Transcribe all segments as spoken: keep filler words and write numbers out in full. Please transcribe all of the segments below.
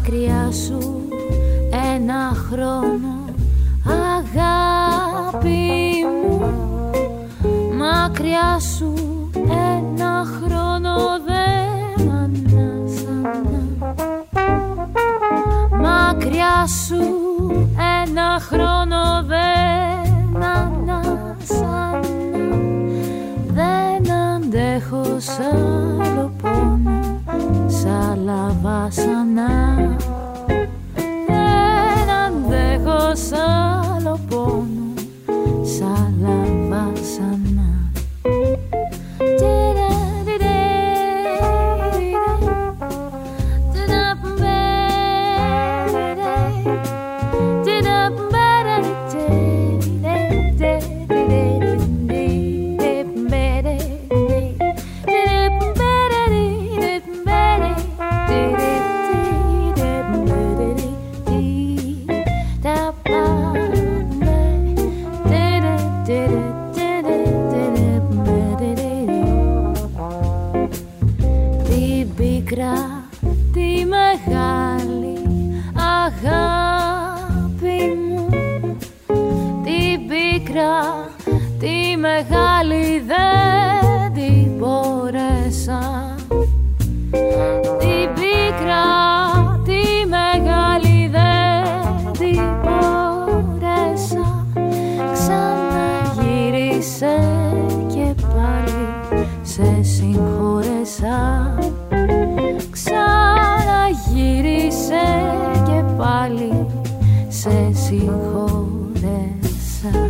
μακριά σου ένα χρόνο, αγάπη μου. Μακριά σου ένα χρόνο δεν ανάσανα. Μακριά σου ένα χρόνο δεν ανάσανα. Δεν αντέχω σ' άλλο πόνο, σ' άλλα βάσανα. Δεν αντέχω σ' άλλο πόνο, σ' άλλα βάσανα. Τη μεγάλη αγάπη μου, την πίκρα, τη μεγάλη δεν την μπόρεσα. Την πίκρα, τη μεγάλη δεν την μπόρεσα. Ξαναγύρισε και πάλι σε συγχώρεσα. Ξαναγύρισε και πάλι σε συγχώρεσα.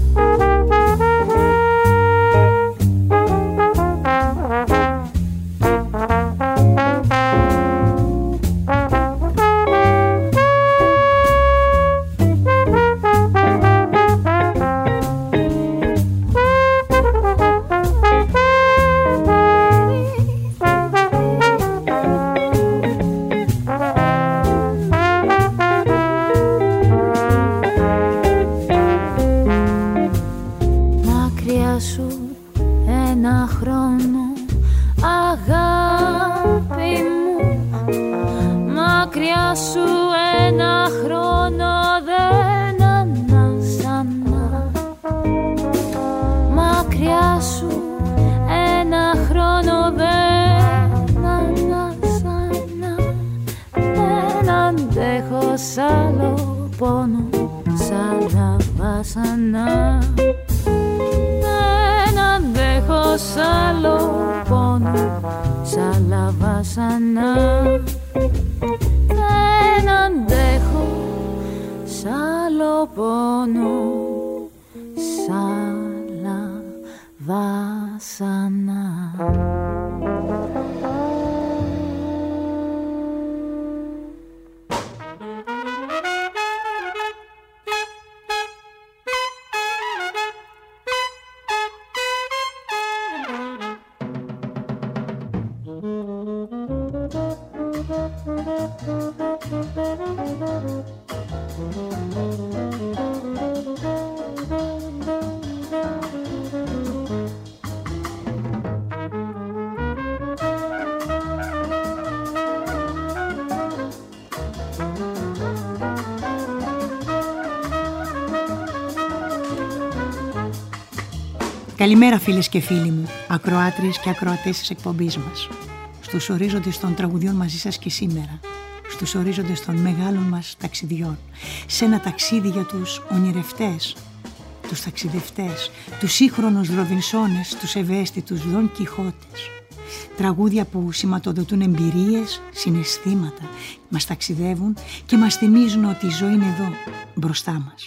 Καλημέρα φίλες και φίλοι μου, ακροάτριες και ακροατές της εκπομπής μας. Στους ορίζοντες των τραγουδιών μαζί σας και σήμερα, στους ορίζοντες των μεγάλων μας ταξιδιών, σε ένα ταξίδι για τους ονειρευτές, τους ταξιδευτές, τους σύγχρονους Ροβινσόνες, τους ευαίσθητους Δον Κιχώτες. Τραγούδια που σηματοδοτούν εμπειρίες, συναισθήματα, μας ταξιδεύουν και μας θυμίζουν ότι η ζωή είναι εδώ, μπροστά μας.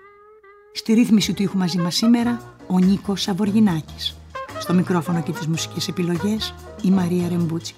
Στη ρύθμιση του ήχου μαζί μας σήμερα, ο Νίκος Σαβοργινάκης. Στο μικρόφωνο και τις μουσικές επιλογές, η Μαρία Ρεμπούτσικα.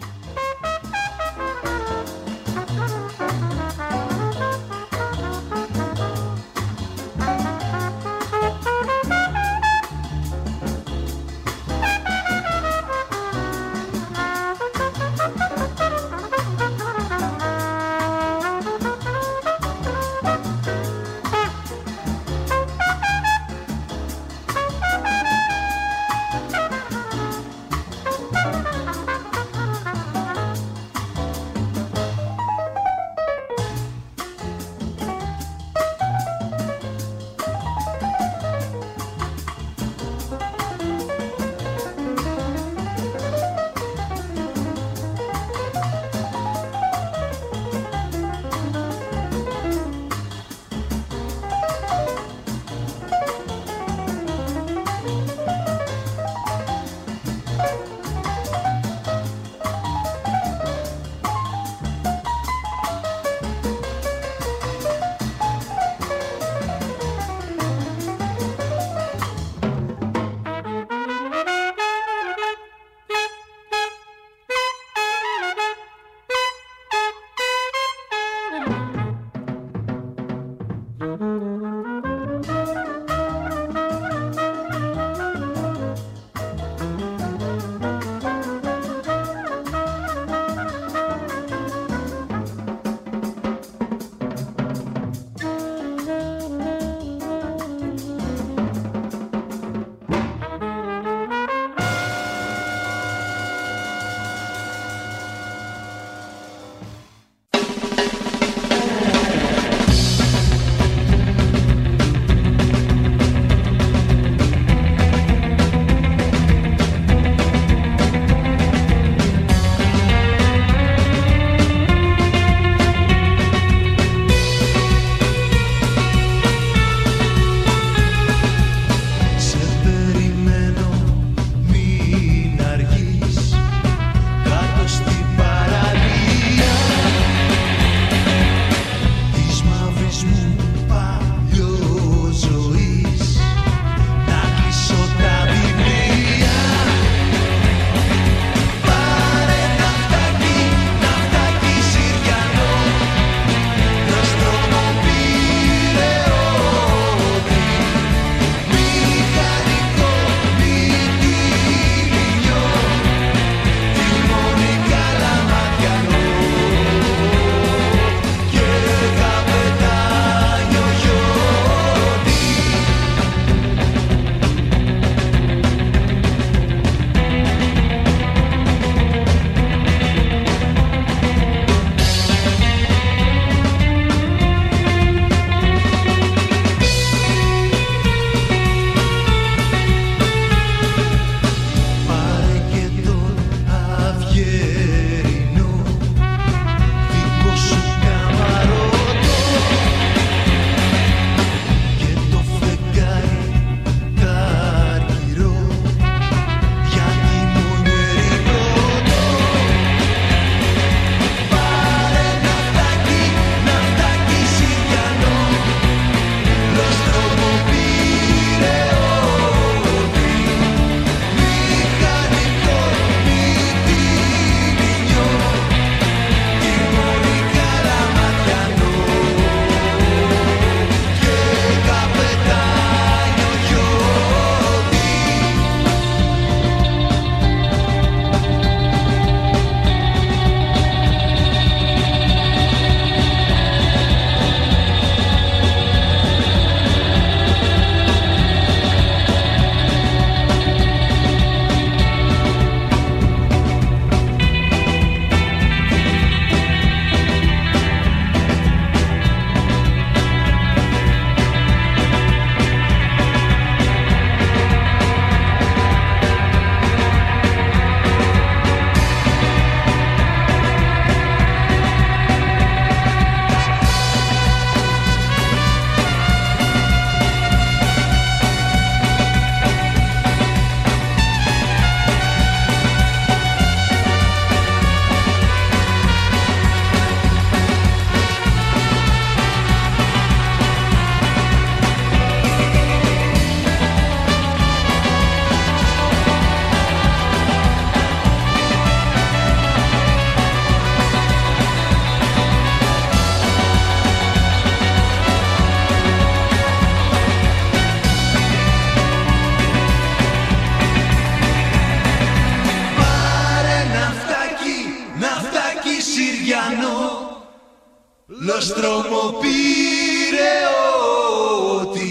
Nostromo Pireoti.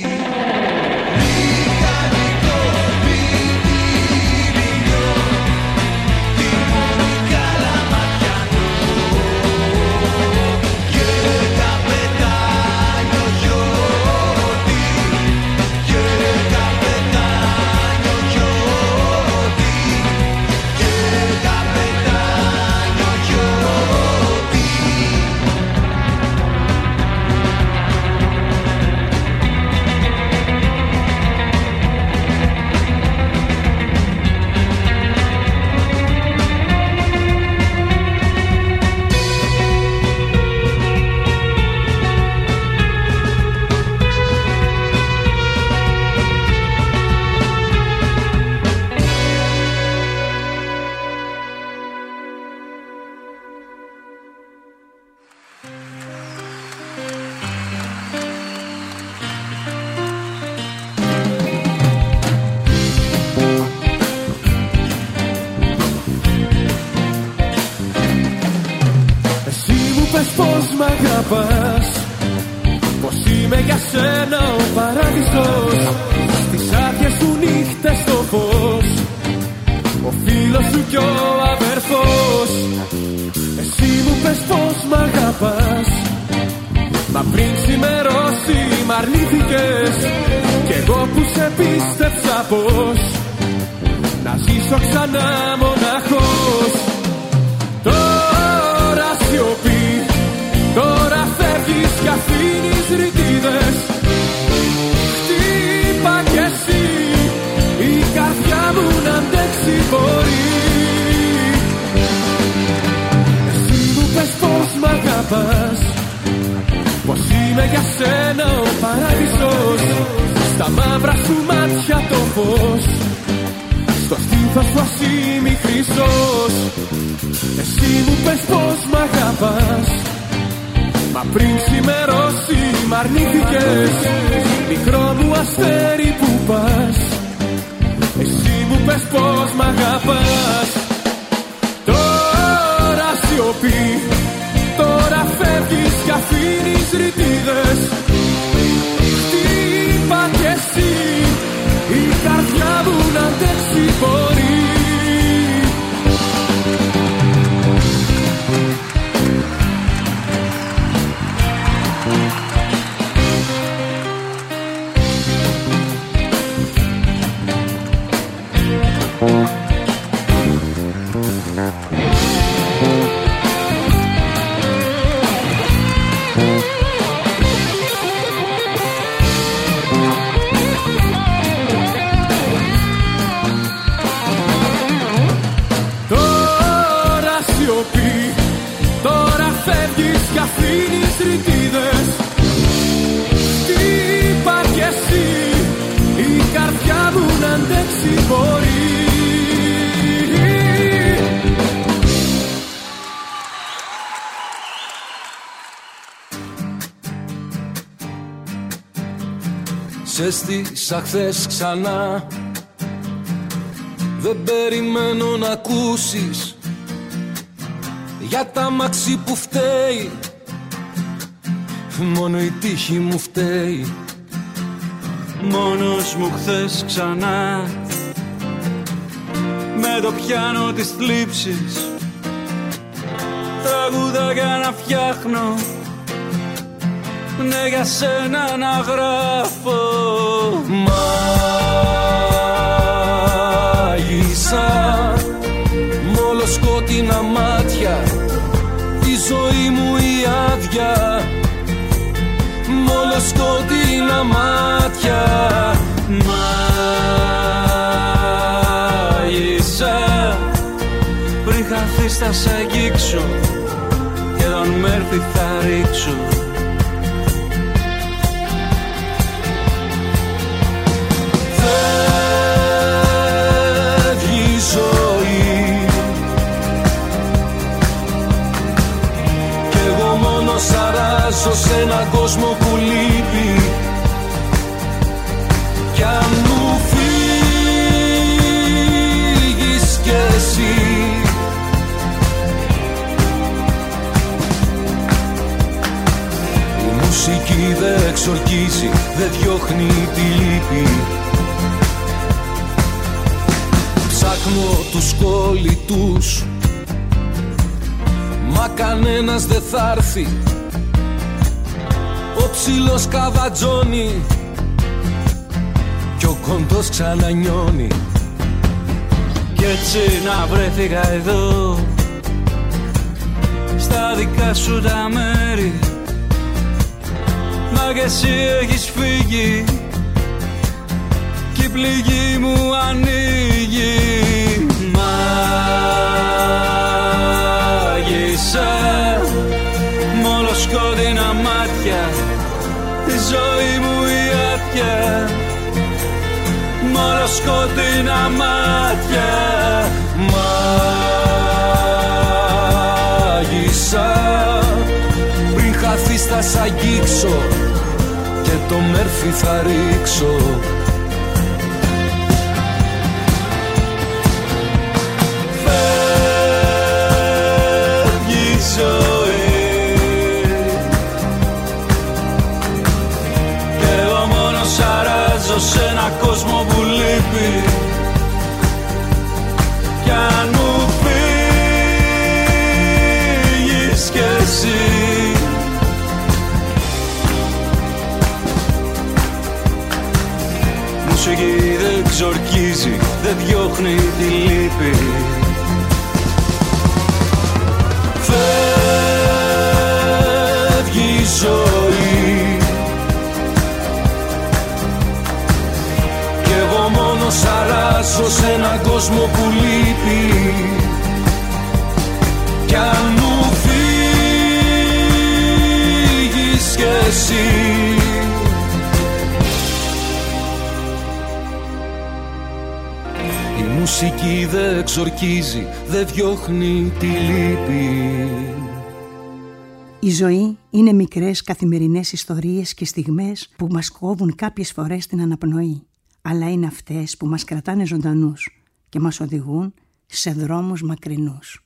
Πως είμαι για σένα ο παράδεισος, στις άδειες σου νύχτες το φως, ο φίλος σου κι ο αδερφός. Εσύ μου πες πως μ' αγαπάς, μα πριν ξημερώσει μ' αρνήθηκες, κι εγώ που σε πίστεψα πως να ζήσω ξανά μοναχός. Τώρα σιωπή, τώρα φεύγεις κι αφήνεις ρητίδες. Χτύπα κι εσύ, η καρδιά μου να αντέξει μπορεί. Εσύ μου πες πως μ' αγαπάς, πως είμαι για σένα ο παράδεισος, στα μαύρα σου μάτια το φως, στο στήθος σου ας είμαι χρυσός. Εσύ μου πες πως μ' αγαπάς, μα πριν ξημερώσει μ' αρνήθηκες, μικρό μου αστέρι που πας. Εσύ μου πες πως μ' αγαπάς. Τώρα σιωπή, τώρα φεύγεις κι αφήνεις ρητίδες. Χτύπα κι εσύ, η καρδιά μου να αντέξει μπορεί. Σε στήσα χθες ξανά, δεν περιμένω να ακούσεις για τα μαξί που φταίει, μόνο η τύχη μου φταίει. Μόνος μου χθες ξανά, με το πιάνο της θλίψης, τραγουδάκια να φτιάχνω, ναι για σένα να γράφω. Μάγισσα μ' όλο σκότεινα μάτια, η ζωή μου η άδεια, μ' όλο σκότεινα μάτια. Μάγισσα, πριν χαθείς θα σ' αγγίξω, και όταν μ' έρθει θα ρίξω. Σαράζω σε έναν κόσμο που λείπει, κι αν μου φύγεις κι εσύ, μουσική δεν εξορκίζει, δεν διώχνει τη λύπη. Ψάχνω τους κολλητούς, μα κανένας δεν θα έρθει. Ο ψηλός καβατζώνει κι ο κοντός ξανανιώνει. Κι έτσι να βρέθηκα εδώ, στα δικά σου τα μέρη. Μα κι εσύ έχεις φύγει κι η πληγή μου ανοίγει. Μάγισσα μ' όλο σκότεινα μάτια, η ζωή μου η άδεια. Μ' όλο σκότεινα μάτια. Μάγισσα, πριν χαθείς θα σ' αγγίξω και το μέρφι θα ρίξω. Φεύγει η ζωή κι εγώ μόνος αράζω σε ένα κόσμο που λείπει. Κι αν μου φύγεις κι εσύ, μουσική δεν ξορκίζει, δεν διώχνει τη λύπη. Φεύγει η ζωή κι εγώ μόνος αράζω σε έναν κόσμο που λείπει. Κι αν μου φύγεις κι εσύ, η μουσική δεν εξορκίζει, δεν διώχνει τη λύπη. Η ζωή είναι μικρές καθημερινές ιστορίες και στιγμές που μας κόβουν κάποιες φορές την αναπνοή, αλλά είναι αυτές που μας κρατάνε ζωντανούς και μας οδηγούν σε δρόμους μακρινούς.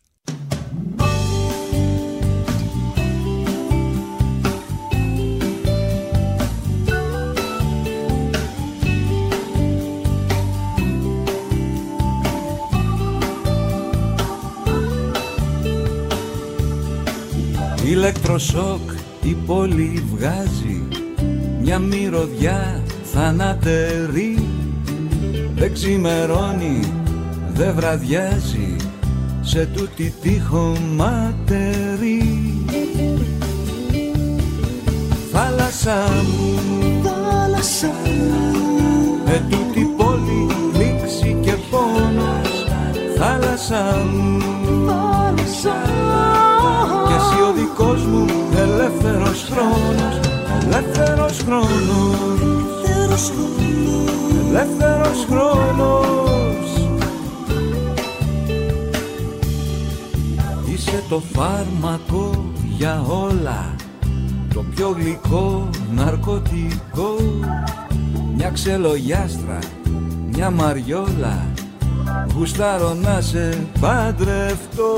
Ηλεκτροσόκ η πόλη βγάζει μια μυρωδιά θανατερή. Δεν ξημερώνει, δεν βραδιάζει σε τούτη τη χωματερή. Θάλασσα μου, θάλασσα, με τούτη πόλη λήξη και πόνος. Θάλασσα μου, θάλασσα, κι εσύ ο δικός μου ελεύθερος χρόνος. Ελεύθερος χρόνος, ελεύθερος χρόνος. Είσαι το φάρμακο για όλα, το πιο γλυκό ναρκωτικό. Μια ξελογιάστρα, μια μαριόλα, γουστάρω να σε παντρευτώ.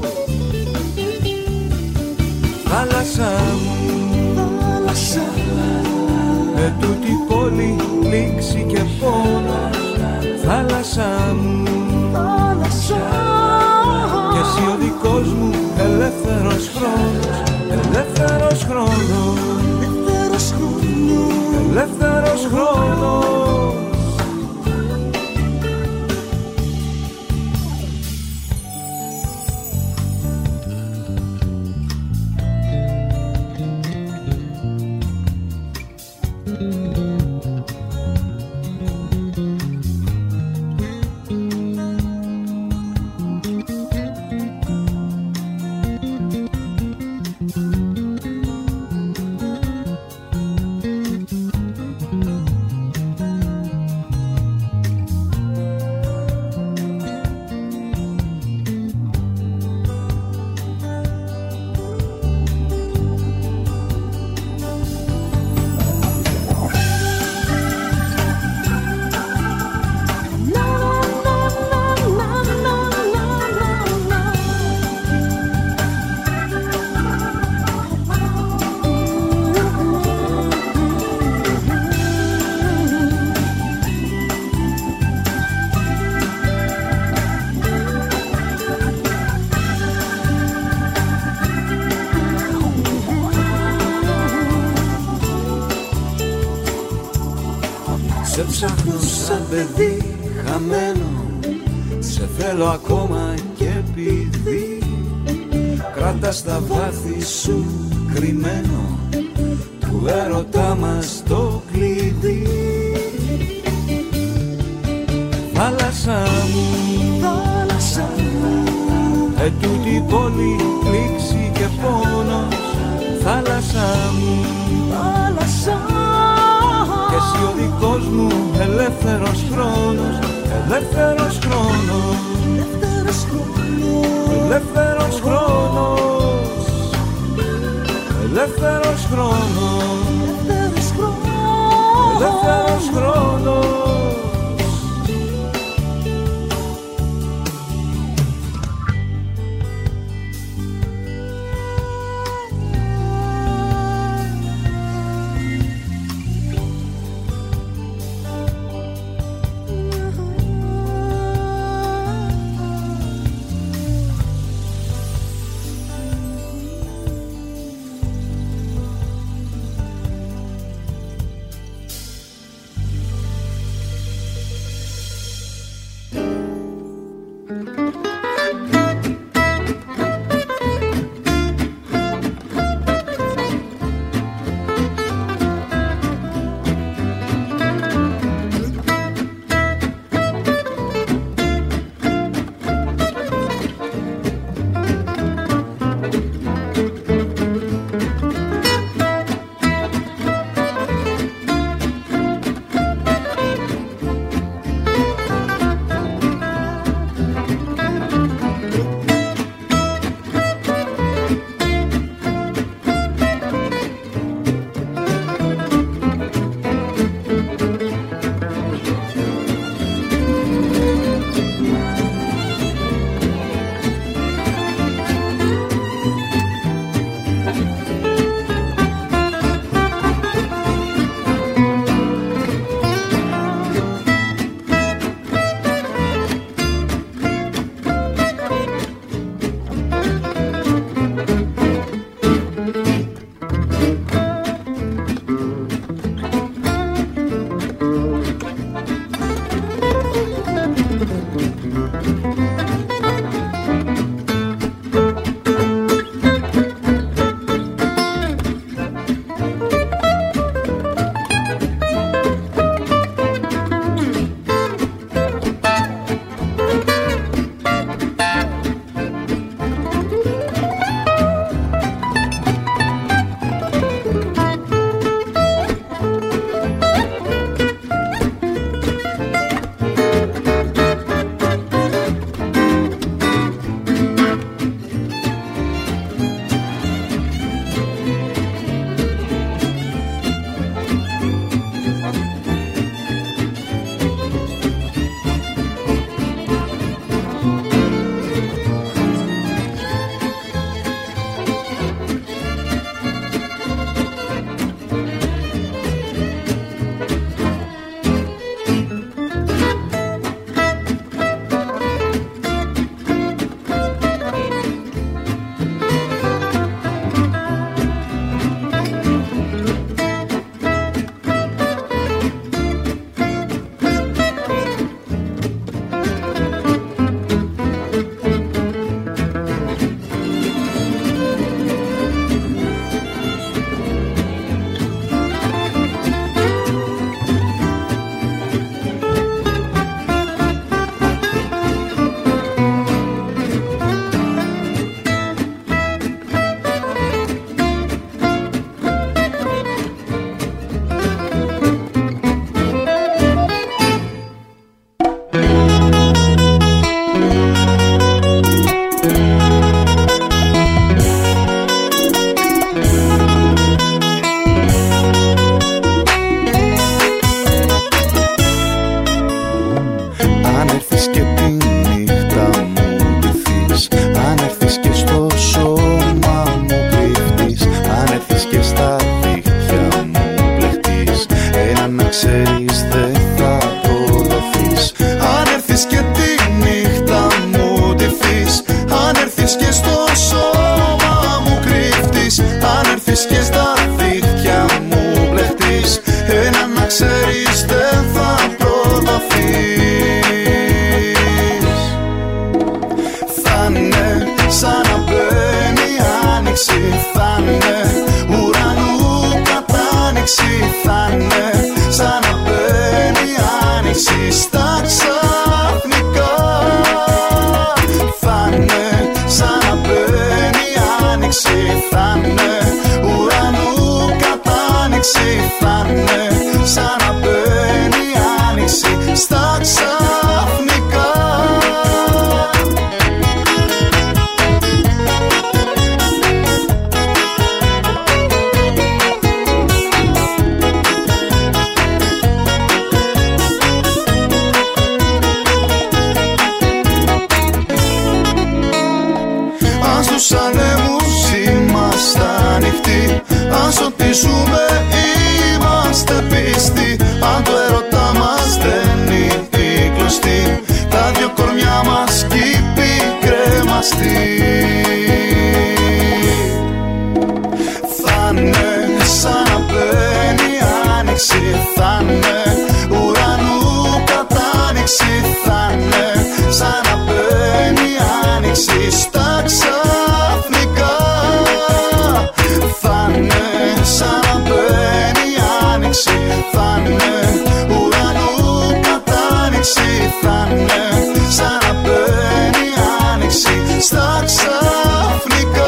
Θάλασσα μου, θάλασσα, με τούτη πόλη λήξη και πόνος. Θάλασσα μου, θάλασσα, κι εσύ ο δικός μου ελεύθερος χρόνος. Ελεύθερος χρόνος, ελεύθερος χρόνος, ελεύθερος χρόνος. ψάχνω σαν παιδί χαμένο, σε θέλω ακόμα και επειδή κράτας τα βάθη σου κρυμμένο του έρωτά μας το κλειδί. Θάλασσα μου, θάλασσα μου, ετούτη πόλη πλήξη και πόνος. Θάλασσα μου, θάλασσα, και εσύ ο δικός μου ελεύθερος χρόνος. Ελεύθερος χρόνος, ελεύθερος χρόνος, ελεύθερος χρόνος, ελεύθερος χρόνος, ελεύθερος χρόνος. έρθεις και στα δίχτυα μου μπλεχτείς, ένα να ξέρεις δεν θα θα'ναι, ουρανού κατάνοιξη θα'ναι, σαν να μπαίνει άνοιξη στα ξαφνικά. Θα'ναι, σαν να μπαίνει άνοιξη θα'ναι, ουρανού κατάνοιξη θα'ναι, σαν να μπαίνει άνοιξη στα ξαφνικά. Αν στους ανέμους είμαστε ανοιχτοί, αν σ' ό,τι ζούμε είμαστε πιστοί, αν το έρωτά μας δεν είναι κλωστή, τα δυο κορμιά μας κήπη κρέμαστοι. Θα'ναι, σαν να μπαίνει άνοιξη θα'ναι, ουρανού κατάνοιξη θα'ναι, σαν να μπαίνει άνοιξη στα ξαφνικά. Θα'ναι, σαν να μπαίνει άνοιξη θα'ναι, ουρανού κατάνοιξη θα'ναι, σαν να μπαίνει άνοιξη στα ξαφνικά.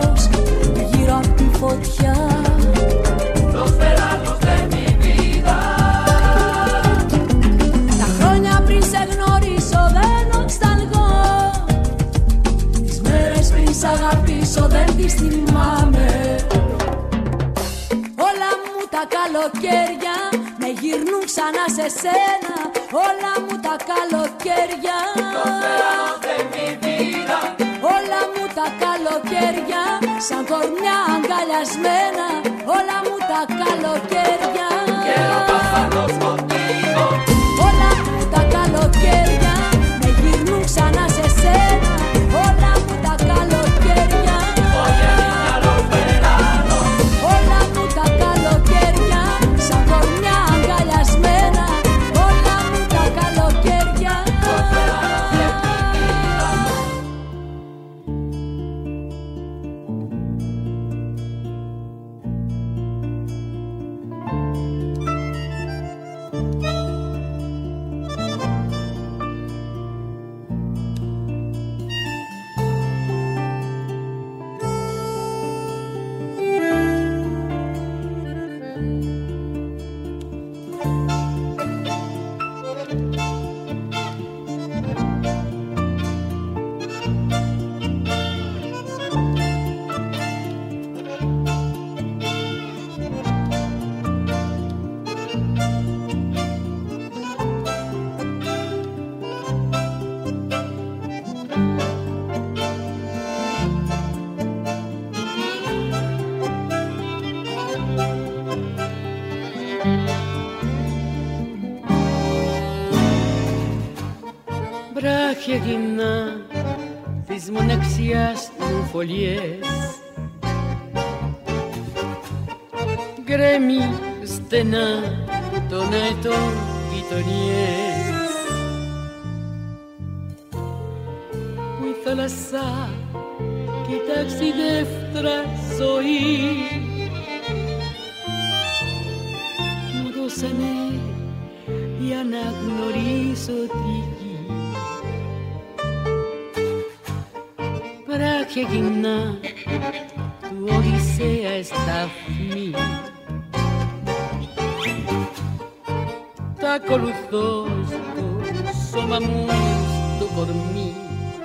Los veranos de mi vida. τα καλοκαίρια με γυρνούν ξανά σε σένα. Όλα μου τα καλοκαίρια, όλα μου τα καλοκαίρια, σαν κορμιά αγκαλιασμένα. Όλα μου τα καλοκαίρια, όλα μου τα καλοκαίρια με γυρνούν ξανά σε σένα. Όλα μου τα καλοκαίρια, όλα μου τα καλοκαίρια, σαν κορμιά αγκαλιασμένα. Όλα μου τα καλοκαίρια. Βράχια γυμνά της μοναξιάς μου φωλιές, γκρέμει στενά των αετών γειτονιές, που η θάλασσα κοιτάξει δεύτερα ζωή. Μου δώσανε για να γνωρίσω τη γη. Βράχια γυμνά του Οδυσσέα σταθμή, τα ακολουθώ στο σώμα μου, στο κορμί.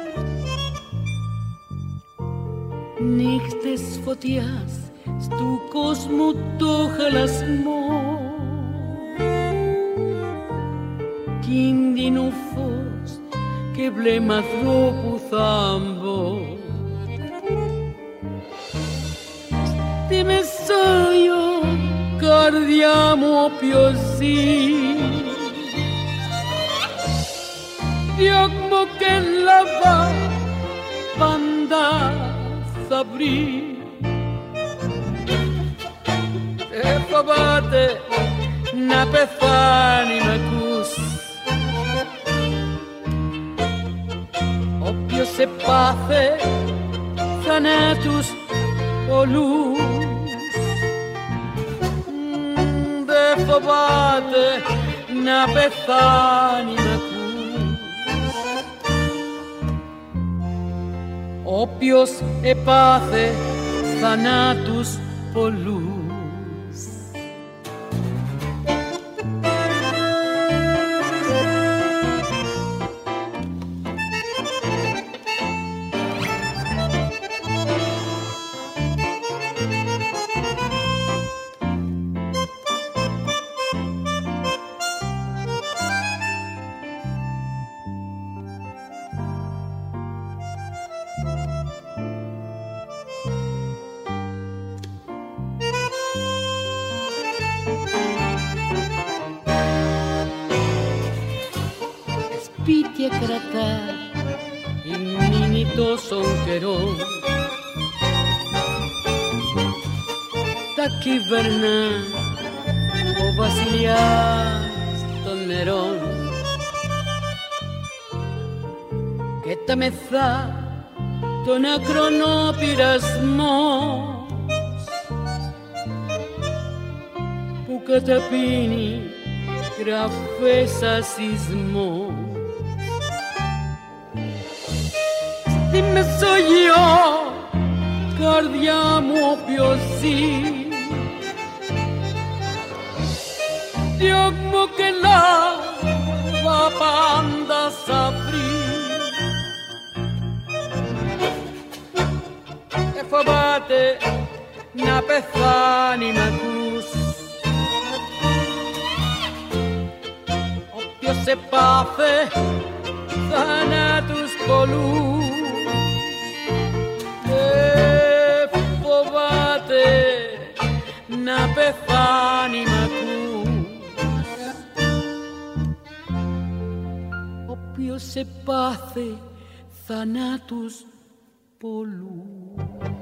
Νύχτες φωτιάς στου κόσμου το χαλασμό, κίνδυνο φως και βλέμμα ανθρώπου θάμπω. Στη Μεσόγειο καρδιά μου όποιος ζει, διώκμο και λαβά πάντα θα βρει. Δεν φοβάται να πεθάνει, μ' ακούς? Όποιος επάθε θανάτους πολλούς, δεν φοβάται να πεθάνει, μ' ακούς? Όποιος επάθε θανάτους πολλούς. Σπίτια κρατά η μνήμη τόσων καιρών, τα κυβερνά ο βασιλιάς των νερών, και τα μεθά τον ακρονό πειρασμός που καταπίνει γραφές σαν σεισμός. Στη Μεσόγειο καρδιά μου όποιος ζει, διώκμο και λάβα πάντα θα βρει. Δεν φοβάται να πεθάνει, μ' ακούς? σε πάθε θανάτους πολλούς δεν φοβάται να πεθάνει μ' ακούς. Όποιος σε πάθε θανάτους πολλούς.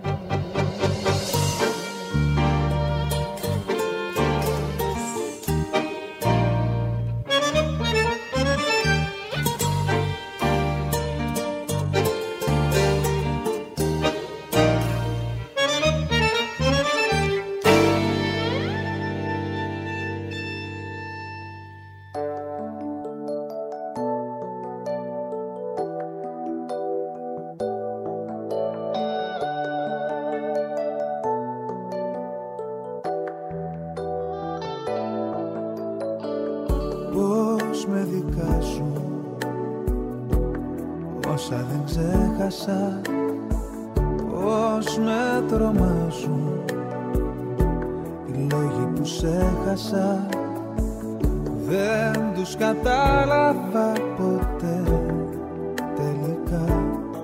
Όσα δεν ξέχασα, πώς με τρομάζουν οι λόγοι που σέχασα, δεν τους κατάλαβα ποτέ τελικά.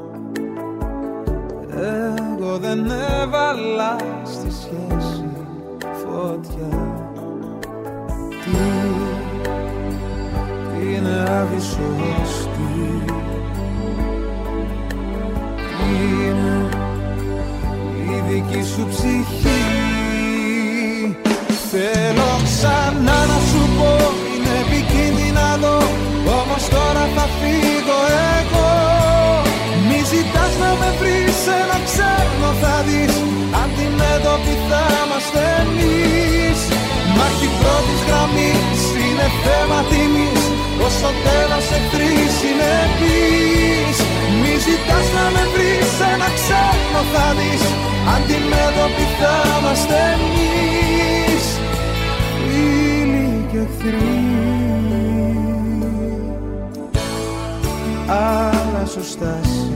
Εγώ δεν έβαλα στη σχέση φωτιά. Τι, τι είναι αβυσσωστή, είναι η δική σου ψυχή. Θέλω ξανά να σου πω, είναι επικίνδυνα εδώ, όμως τώρα θα φύγω εγώ. Μη ζητάς να με βρεις, ένα ξένο θα δεις, αντιμέτωποι θα είμαστε εμείς. Μάχη πρώτης γραμμής, είναι θέμα τιμής, ως το τέλος εχθροί συνεπείς. Μη ζητάς να με βρεις, ένα ξένο θα δεις, αντιμέτωποι θα είμαστε εμείς. Φίλοι και εχθροί, άλλα στάση,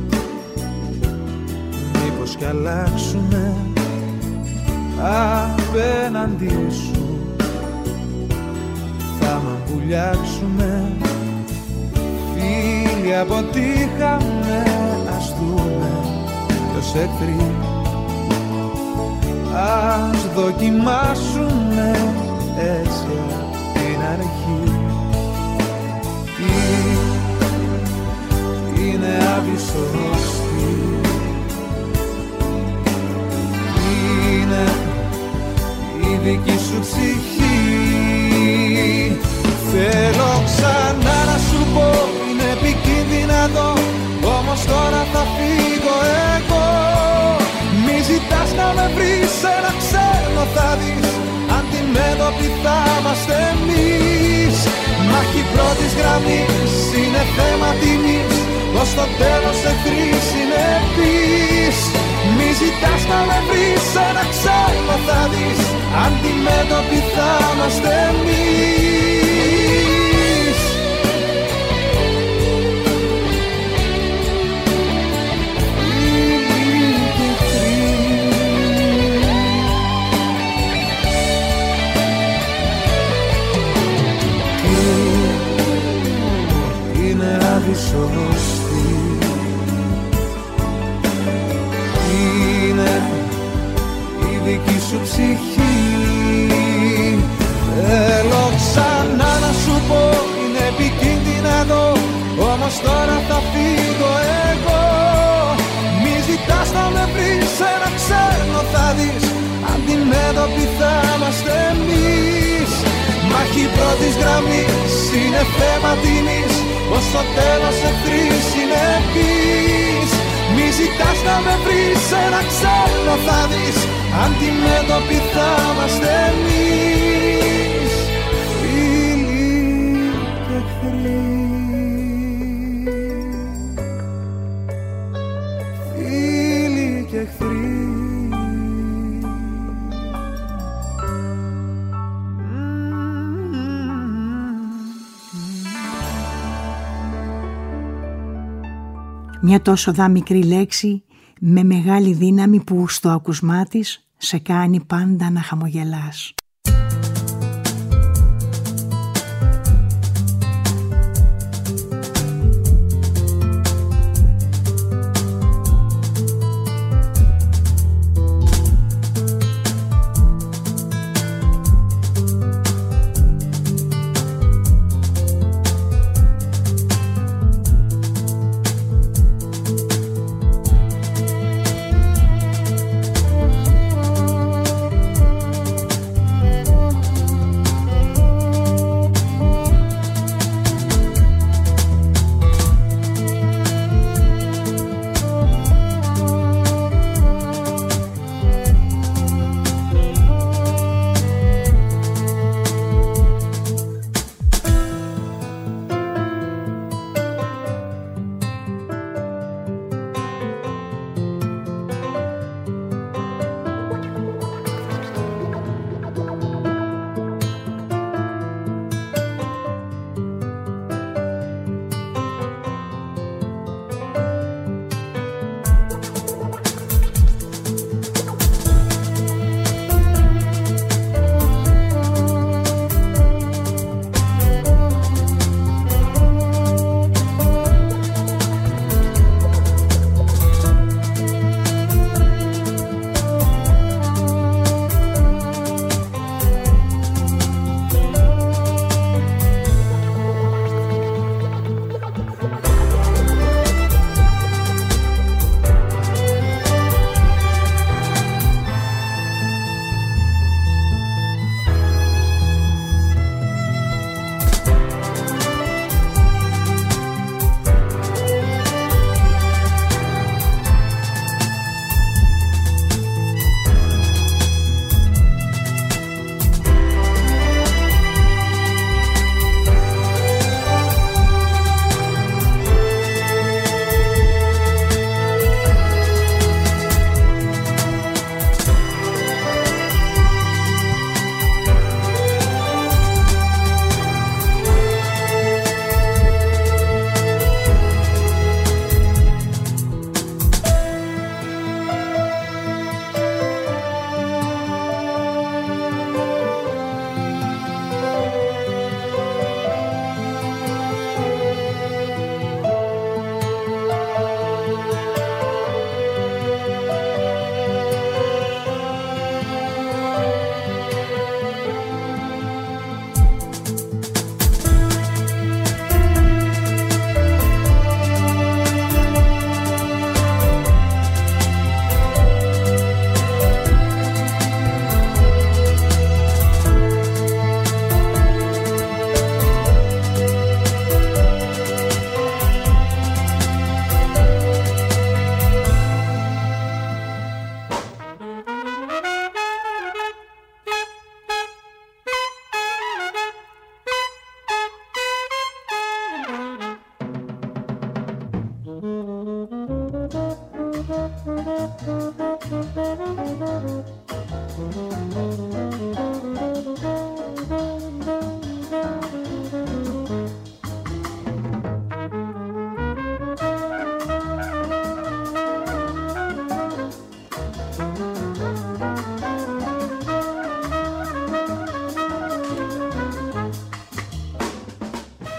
μήπως κι αλλάξουμε απέναντί σου, θα μ' αμπουλιάξουμε. Φίλοι αποτύχαμε, ας δούμε ποιος εχθροί, ας δοκιμάσουμε έτσι απ' την αρχή. Τι είναι αβυσσωστή, είναι η δική σου ψυχή. Θέλω ξανά να σου πω, είναι επικίνδυνα εδώ, όμως τώρα θα φύγω εγώ. Μη ζητάς να με βρεις, ένα ξένο θα δεις, αντιμέτωποι θα είμαστε εμείς. Μάχη πρώτης γραμμής, είναι θέμα τιμής, ως το τέλος εχθροί συνεπείς. Μη ζητάς να με βρεις, ένα ξένο θα δεις, αντιμέτωποι θα είμαστε εμείς. Αβυσσωστή, είναι η δική σου ψυχή. Θέλω ξανά να σου πω, είναι επικίνδυνα εδώ, όμως τώρα θα φύγω εγώ. Μη ζητάς να με βρεις, ένα ξένο θα δεις, αντιμέτωποι θα είμαστε εμείς. Μάχη πρώτης γραμμής, είναι θέμα τιμής, ως το τέλος εχθροί συνεπείς. Μη ζητάς να με βρεις, ένα ξένο θα δεις, αντιμέτωποι θα είμαστε εμείς. Φίλοι και εχθροί, φίλοι και εχθροί. Μια τόσο δα μικρή λέξη με μεγάλη δύναμη που στο ακουσμά της σε κάνει πάντα να χαμογελάς.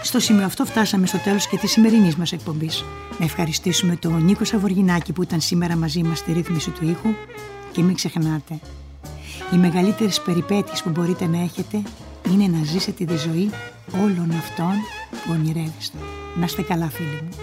Στο σημείο αυτό φτάσαμε στο τέλος και της σημερινής μας εκπομπής. Να ευχαριστήσουμε τον Νίκο Σαβοργινάκη που ήταν σήμερα μαζί μας στη ρύθμιση του ήχου και μην ξεχνάτε, οι μεγαλύτερες περιπέτειες που μπορείτε να έχετε είναι να ζήσετε τη ζωή όλων αυτών που ονειρεύεστε. Να είστε καλά, φίλοι μου.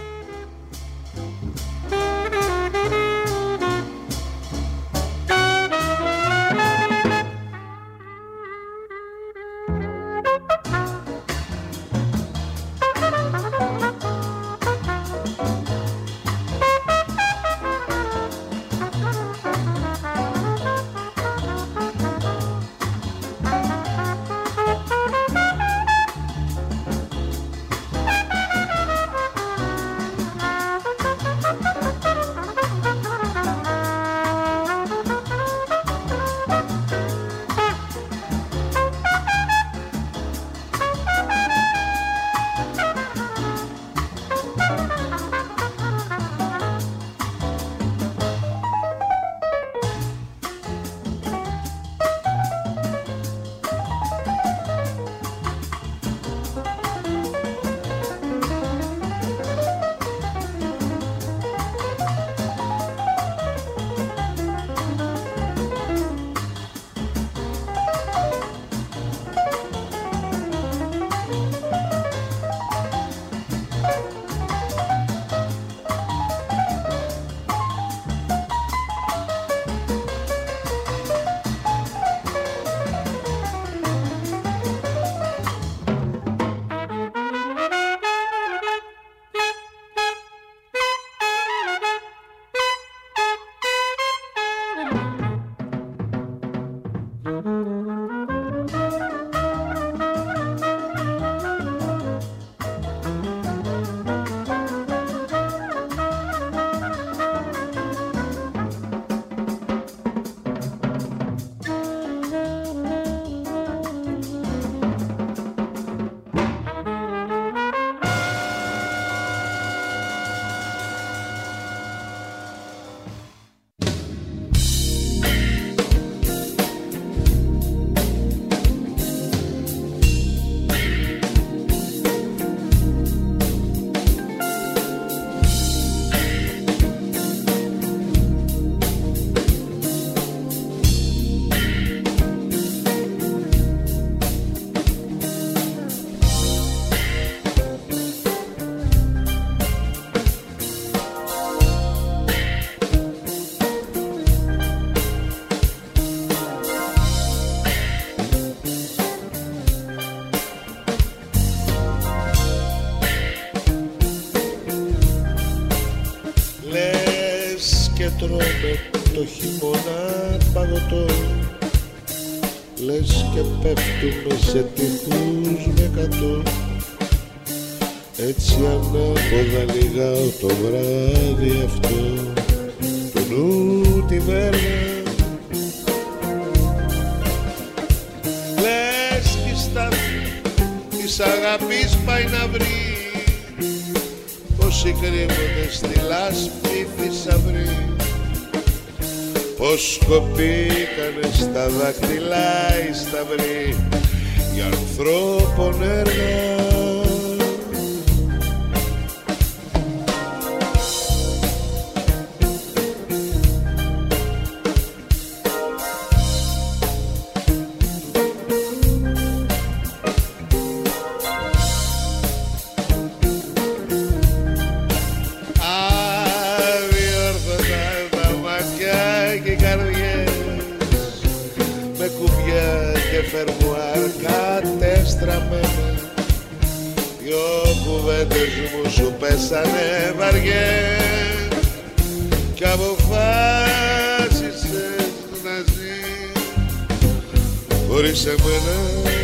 τρώμε το χειμώνα παγωτό, λες και πέφτουμε σε τείχους με κατώ. Έτσι ανάποδα λιγάω το βράδυ αυτό του νου τη βέρνα. Λες κι η στάθμη της αγάπης πάει να βρει πόσοι κρύβονται στη λάσπη θησαυρή, πως σκοπήκανε στα δάχτυλα οι σταυροί για ανθρώπων έργα. Σου πέσανε βαριές κι αποφάσισες να ζεις χωρίς εμένα.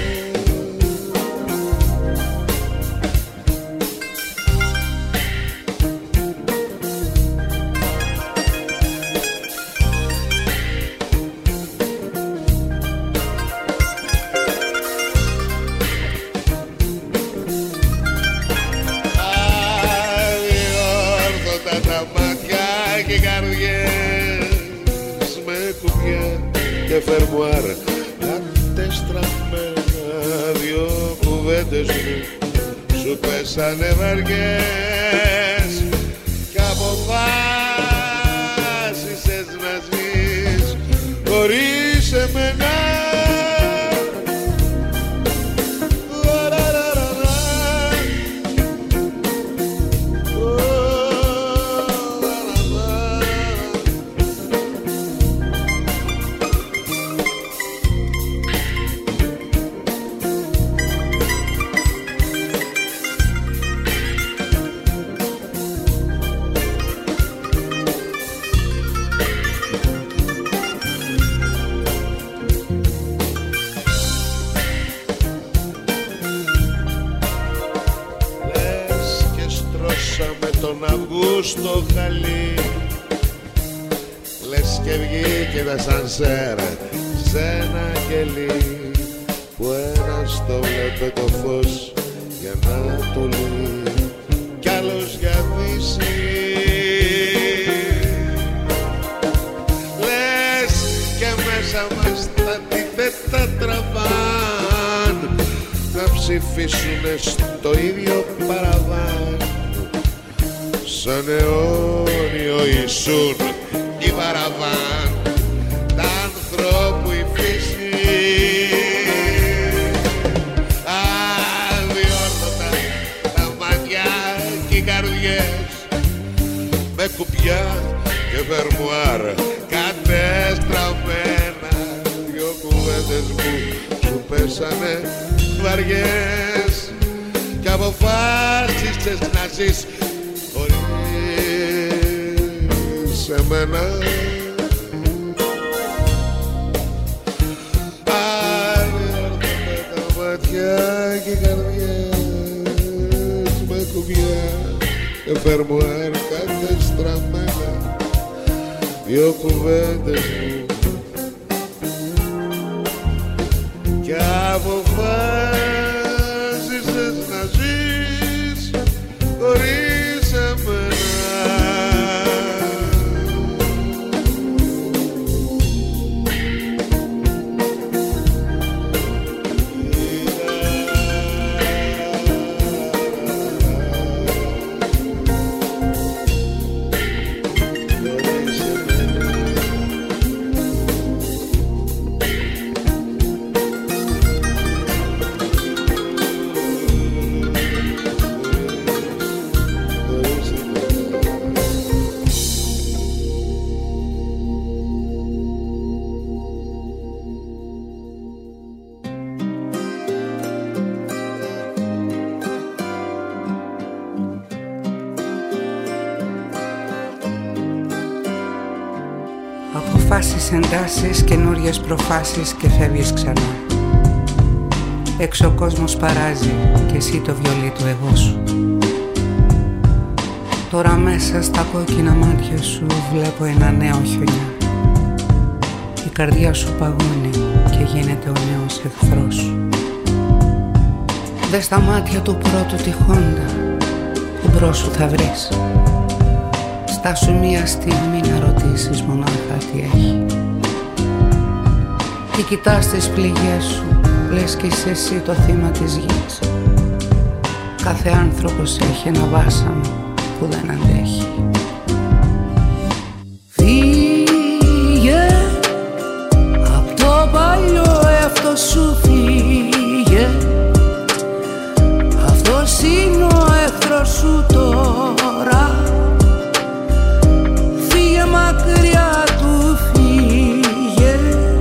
Και φερμουάρ κατεστραμμένα, δυο κουβέντες μου σου σου πέσανε βαριές κι αποφάσισες να ζεις χωρίς εμένα. Στο χαλί λες και βγήκε τα σανσέρ σε ένα κελί που ένας το βλέπε το φως για να το λύει κι άλλος για δύση. Λες και μέσα μας τα αντίθετα τραβάν να ψηφίσουνε στο ίδιο παραβάν. Σαν αιώνιο ήσουν η παραβάν τα ανθρώπου η φύση. Αδιόρθωτα τα μάτια και οι καρδιές με κουπιά και φερμουάρ κατεστραμμένα. Δυο κουβέντες μου σου πέσανε βαριές κι αποφάσισες να ζεις σε μένα. Αδιόρθωτα τα μάτια και οι καρδιές με κουβιά και φερμουάρ κατεστραμμένα. Δυο κουβέντες μου κι αποφάσισες να ζεις χωρίς εμένα. Εντάσεις, καινούριες προφάσεις και φεύγεις ξανά. Έξω ο κόσμος παράζει και εσύ το βιολί του εγώ σου. Τώρα μέσα στα κόκκινα μάτια σου βλέπω ένα νέο χιονιά. Η καρδιά σου παγώνει και γίνεται ο νέος εχθρός σου. Δες τα μάτια του πρώτου τη Χόντα που μπρος σου θα βρεις. Στάσου μία στιγμή να ρωτήσεις μονάχα τι έχει. Και κοιτάς τις πληγές σου, λες κι είσαι εσύ το θύμα της γης. Κάθε άνθρωπος έχει ένα βάσανο που δεν αντέχει. Φύγε απ' το παλιό εαυτό σου, φύγε. Αυτός είναι ο εχθρός σου τώρα. Φύγε μακριά του, φύγε.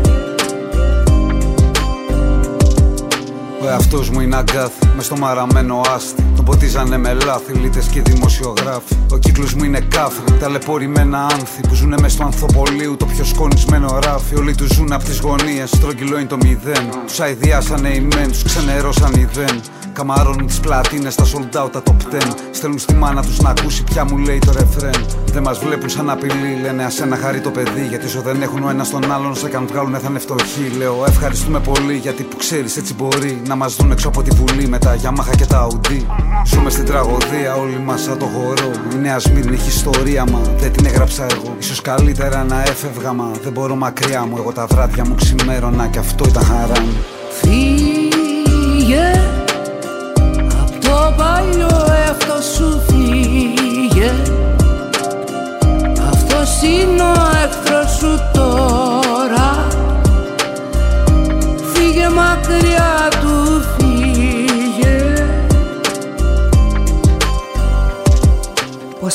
Ο εαυτός μου είναι αγκάθι, μες στο μαραμένο άστι. Τον ποτίζανε με λάθη, λίτες και δημοσιογράφοι. Ο κύκλος μου είναι κάφρι, ταλαιπωρημένα άνθη που ζουνε μες στο ανθοπολίου, το πιο σκονισμένο ράφι. Όλοι τους ζουν απ' τις γωνίες, στρογγυλό είναι το μηδέν. Τους αηδιάσανε οι μεν, τους ξενερώσαν οι δεν. Καμαρώνουν τις πλατίνες, τα sold out, τα top ten. Στέλνουν στη μάνα τους να ακούσει πια μου λέει το ρεφρέν. Δεν μας βλέπουν σαν απειλή, λένε ας ένα χαρεί το παιδί. Γιατί όσο δεν έχουν ο ένας τον άλλον, όσα καν βγάλουν θα είναι φτωχοί. Λέω ευχαριστούμε πολύ γιατί που ξέρεις έτσι μπορεί να μας δουν έξω από τη βουλή με τα Yamaha και τα Audi. Ζούμε στην τραγωδία όλοι μας σαν το χορό. Η Νέα Σμύρνη έχει ιστορία μα δεν την έγραψα εγώ. Ίσως καλύτερα να έφευγα μα δεν μπορώ μακριά μου. Εγώ τα βράδια μου ξημέρωνα κι αυτό ήταν χαρά μου. Φύγε απ' το παλιό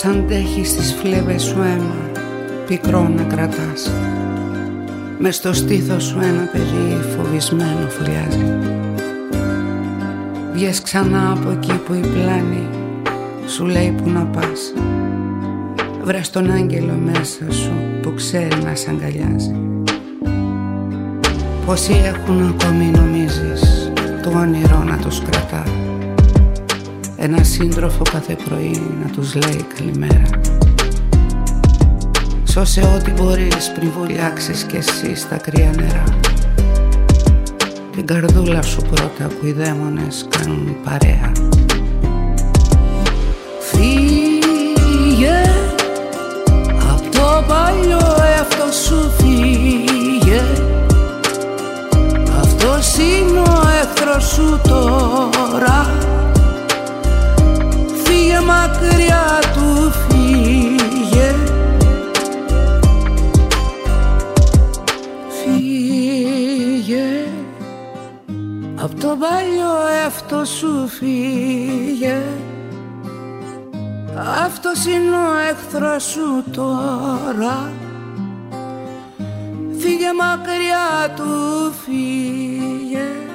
αντέχεις τις φλέβες σου αίμα πικρό να κρατάς. Μες στο στήθος σου ένα παιδί φοβισμένο φωλιάζει. Βγες ξανά από εκεί που η πλάνη σου λέει που να πας. Βρες τον άγγελο μέσα σου που ξέρει να σ' αγκαλιάζει. Πόσοι έχουν ακόμη νομίζεις το όνειρο να τους κρατά. Ένα σύντροφο κάθε πρωί να τους λέει καλημέρα. Σώσε ό,τι μπορείς πριν βουλιάξεις κι εσύ στα κρύα νερά. Την καρδούλα σου πρώτα που οι δαίμονες κάνουν παρέα. Φύγε απ' το παλιό εαυτό σου, φύγε. Αυτός είναι ο εχθρός σου τώρα. Φύγε μακριά του, φύγε. Φύγε απ' το παλιό εαυτό σου, φύγε. Αυτός είναι ο εχθρός σου τώρα. Φύγε μακριά του, φύγε.